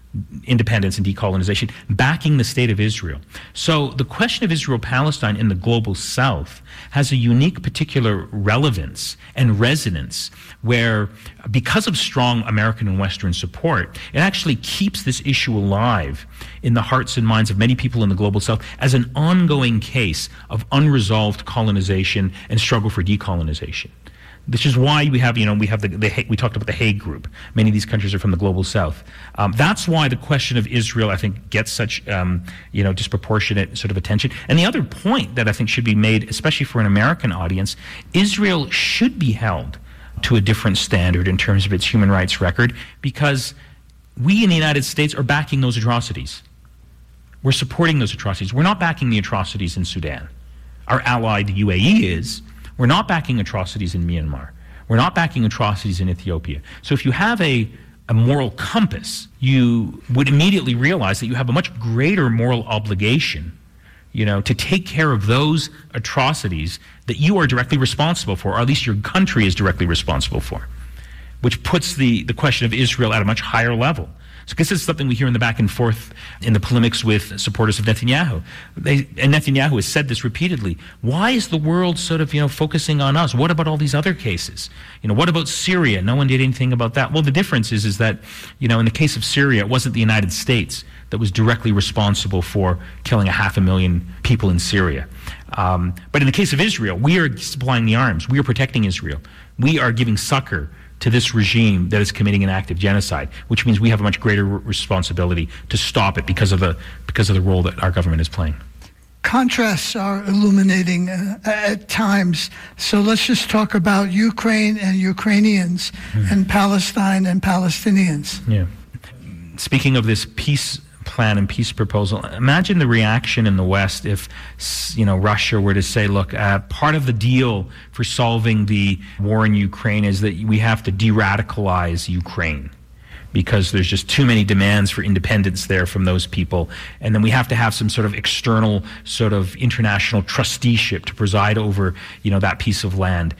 independence and decolonization, backing the state of Israel. So the question of Israel-Palestine in the global south has a unique particular relevance and resonance where, because of strong American and Western support, it actually keeps this issue alive in the hearts and minds of many people in the global south as an ongoing case of unresolved colonization and struggle for decolonization. This is why we have we talked about the Hague Group. Many of these countries are from the global south. That's why the question of Israel, I think, gets such disproportionate sort of attention. And the other point that I think should be made, especially for an American audience, Israel should be held to a different standard in terms of its human rights record, because we in the United States are backing those atrocities. We're supporting those atrocities. We're not backing the atrocities in Sudan. Our ally, the UAE, is. We're not backing atrocities in Myanmar. We're not backing atrocities in Ethiopia. So if you have a moral compass, you would immediately realize that you have a much greater moral obligation, to take care of those atrocities that you are directly responsible for, or at least your country is directly responsible for, which puts the question of Israel at a much higher level. So this is something we hear in the back and forth in the polemics with supporters of Netanyahu. And Netanyahu has said this repeatedly. Why is the world sort of, focusing on us? What about all these other cases? What about Syria? No one did anything about that. Well, the difference is that, in the case of Syria, it wasn't the United States that was directly responsible for killing 500,000 people in Syria. But in the case of Israel, we are supplying the arms. We are protecting Israel. We are giving succor to this regime that is committing an act of genocide, which means we have a much greater responsibility to stop it because of the role that our government is playing. Contrasts are illuminating at times. So let's just talk about Ukraine and Ukrainians and Palestine and Palestinians. Yeah. Speaking of this peace plan and peace proposal, imagine the reaction in the West if, Russia were to say, look, part of the deal for solving the war in Ukraine is that we have to de-radicalize Ukraine because there's just too many demands for independence there from those people. And then we have to have some sort of external sort of international trusteeship to preside over, that piece of land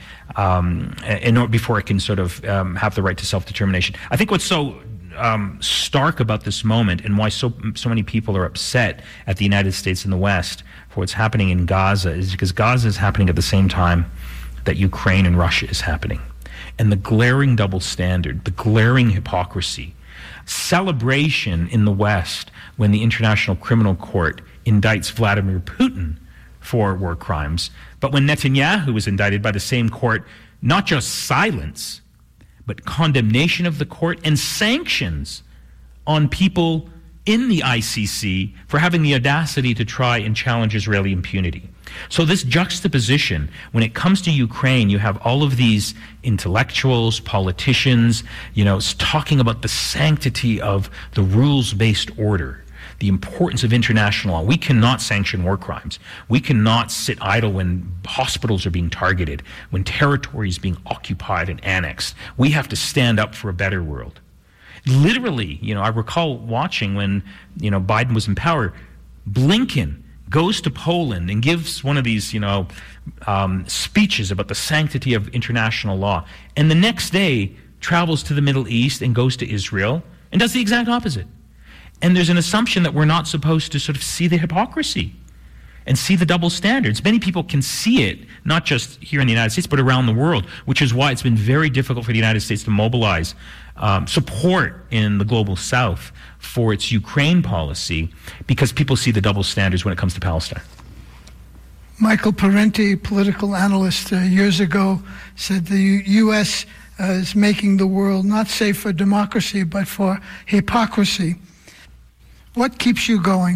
before it can sort of have the right to self-determination. I think what's so stark about this moment and why so many people are upset at the United States and the West for what's happening in Gaza is because Gaza is happening at the same time that Ukraine and Russia is happening. And the glaring double standard, the glaring hypocrisy, celebration in the West when the International Criminal Court indicts Vladimir Putin for war crimes, but when Netanyahu is indicted by the same court, not just silence, but condemnation of the court and sanctions on people in the ICC for having the audacity to try and challenge Israeli impunity. So this juxtaposition, when it comes to Ukraine, you have all of these intellectuals, politicians, talking about the sanctity of the rules-based order, the importance of international law. We cannot sanction war crimes. We cannot sit idle when hospitals are being targeted, when territory is being occupied and annexed. We have to stand up for a better world. Literally, I recall watching when, Biden was in power, Blinken goes to Poland and gives one of these, speeches about the sanctity of international law. And the next day travels to the Middle East and goes to Israel and does the exact opposite. And there's an assumption that we're not supposed to sort of see the hypocrisy and see the double standards. Many people can see it, not just here in the United States, but around the world, which is why it's been very difficult for the United States to mobilize support in the global south for its Ukraine policy, because people see the double standards when it comes to Palestine. Michael Parenti, political analyst, years ago said the U.S. Is making the world not safe for democracy, but for hypocrisy. What keeps you going?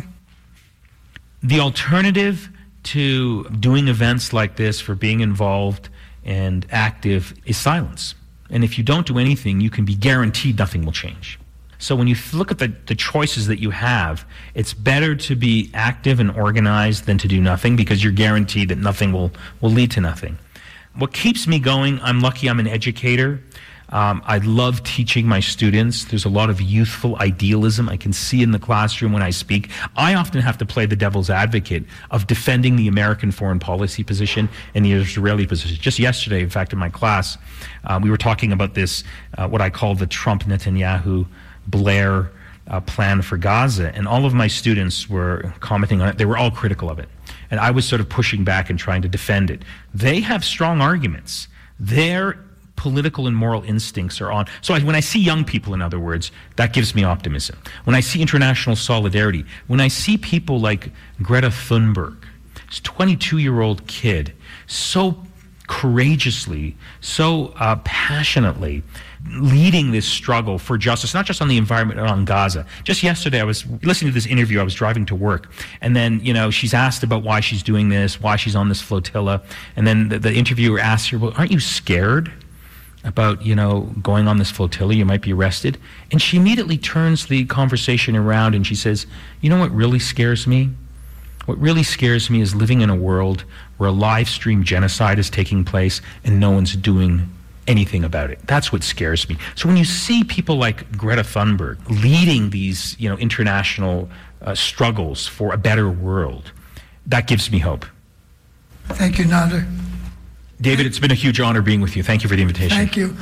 The alternative to doing events like this, for being involved and active, is silence. And if you don't do anything, you can be guaranteed nothing will change. So when you look at the choices that you have, it's better to be active and organized than to do nothing, because you're guaranteed that nothing will lead to nothing. What keeps me going, I'm lucky I'm an educator. I love teaching my students. There's a lot of youthful idealism I can see in the classroom when I speak. I often have to play the devil's advocate of defending the American foreign policy position and the Israeli position. Just yesterday, in fact, in my class, we were talking about this, what I call the Trump, Netanyahu, Blair plan for Gaza, and all of my students were commenting on it. They were all critical of it. And I was sort of pushing back and trying to defend it. They have strong arguments. Their political and moral instincts are on. So when I see young people, in other words, that gives me optimism. When I see international solidarity, when I see people like Greta Thunberg, this 22-year-old kid, so courageously, so passionately leading this struggle for justice, not just on the environment, but on Gaza. Just yesterday, I was listening to this interview. I was driving to work, and then, she's asked about why she's doing this, why she's on this flotilla, and then the interviewer asked her, well, aren't you scared about, going on this flotilla? You might be arrested. And she immediately turns the conversation around and she says, you know what really scares me? What really scares me is living in a world where a live stream genocide is taking place and no one's doing anything about it. That's what scares me. So when you see people like Greta Thunberg leading these, international struggles for a better world, that gives me hope. Thank you, Nader. David, it's been a huge honor being with you. Thank you for the invitation. Thank you.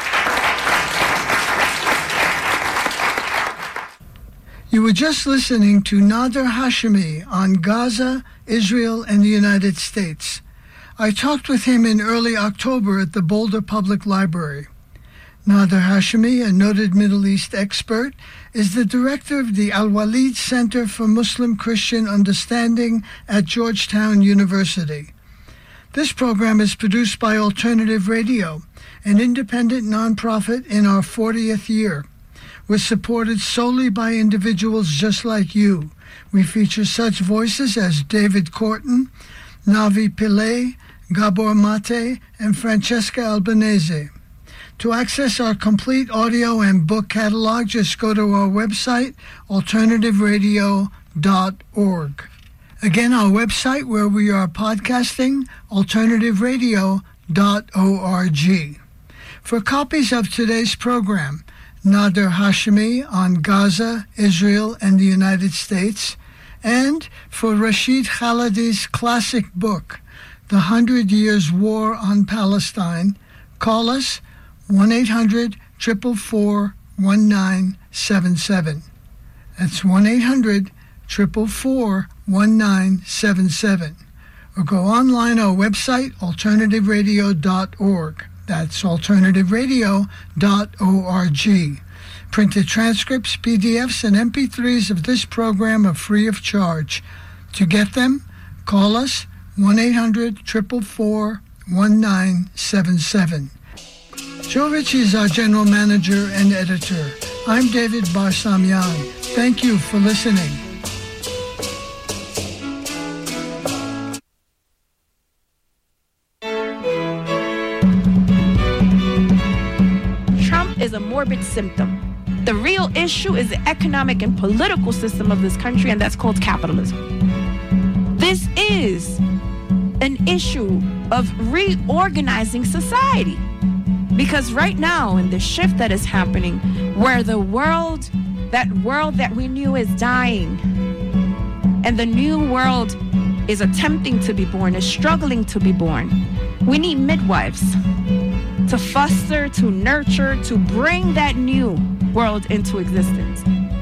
You were just listening to Nader Hashemi on Gaza, Israel, and the United States. I talked with him in early October at the Boulder Public Library. Nader Hashemi, a noted Middle East expert, is the director of the Al-Walid Center for Muslim-Christian Understanding at Georgetown University. This program is produced by Alternative Radio, an independent nonprofit in our 40th year. We're supported solely by individuals just like you. We feature such voices as David Corton, Navi Pillay, Gabor Mate, and Francesca Albanese. To access our complete audio and book catalog, just go to our website, alternativeradio.org. Again, our website where we are podcasting, alternativeradio.org. For copies of today's program, Nader Hashemi on Gaza, Israel, and the United States, and for Rashid Khalidi's classic book, The 100 Years' War on Palestine, call us 1-800-444-1977. That's 1-800-444-1977. Or go online our website, alternativeradio.org. That's alternativeradio.org. Printed transcripts, PDFs, and MP3s of this program are free of charge. To get them, call us 1-800-444-1977. Joe Ritchie is our general manager and editor. I'm David Barsamian. Thank you for listening. Trump is a morbid symptom. The real issue is the economic and political system of this country, and that's called capitalism. This is an issue of reorganizing society. Because right now, in the shift that is happening, where the world that we knew is dying, and the new world is attempting to be born, is struggling to be born, we need midwives to foster, to nurture, to bring that new world into existence.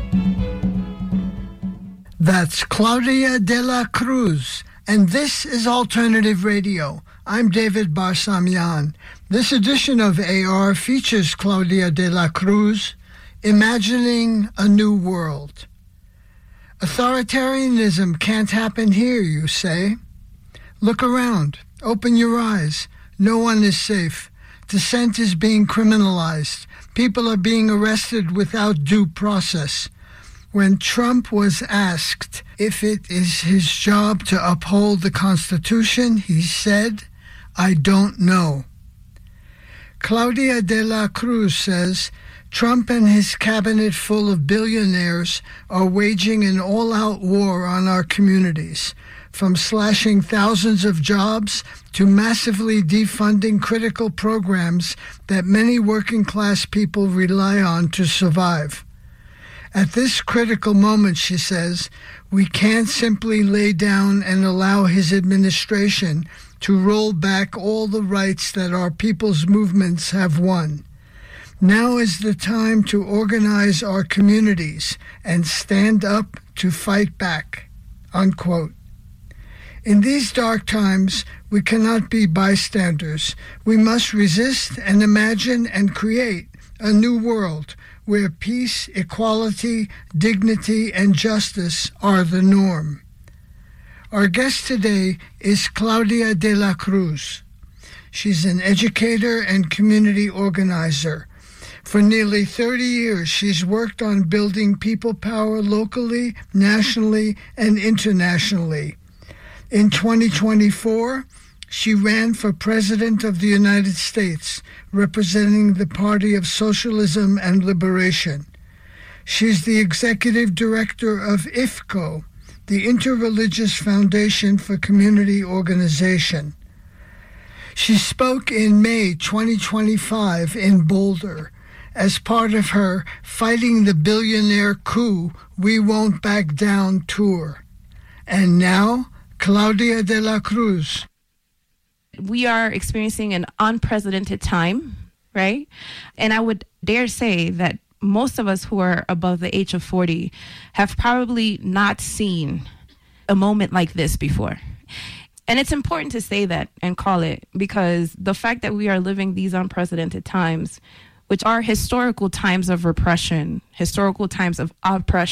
That's Claudia de la Cruz, and this is Alternative Radio. I'm David Barsamian. This edition of AR features Claudia de la Cruz, Imagining a New World. Authoritarianism can't happen here, you say. Look around. Open your eyes. No one is safe. Dissent is being criminalized. People are being arrested without due process. When Trump was asked if it is his job to uphold the Constitution, he said, "I don't know." Claudia de la Cruz says Trump and his cabinet full of billionaires are waging an all-out war on our communities, from slashing thousands of jobs to massively defunding critical programs that many working-class people rely on to survive. At this critical moment, she says, we can't simply lay down and allow his administration to roll back all the rights that our people's movements have won. Now is the time to organize our communities and stand up to fight back, unquote. In these dark times, we cannot be bystanders. We must resist and imagine and create a new world where peace, equality, dignity, and justice are the norm. Our guest today is Claudia de la Cruz. She's an educator and community organizer. For nearly 30 years, she's worked on building people power locally, nationally, and internationally. In 2024, she ran for President of the United States, representing the Party of Socialism and Liberation. She's the executive director of IFCO, the Interreligious Foundation for Community Organization. She spoke in May 2025 in Boulder as part of her Fighting the Billionaire Coup, We Won't Back Down tour. And now, Claudia de la Cruz. We are experiencing an unprecedented time, right? And I would dare say that most of us who are above the age of 40 have probably not seen a moment like this before. And it's important to say that and call it, because the fact that we are living these unprecedented times, which are historical times of repression, historical times of oppression,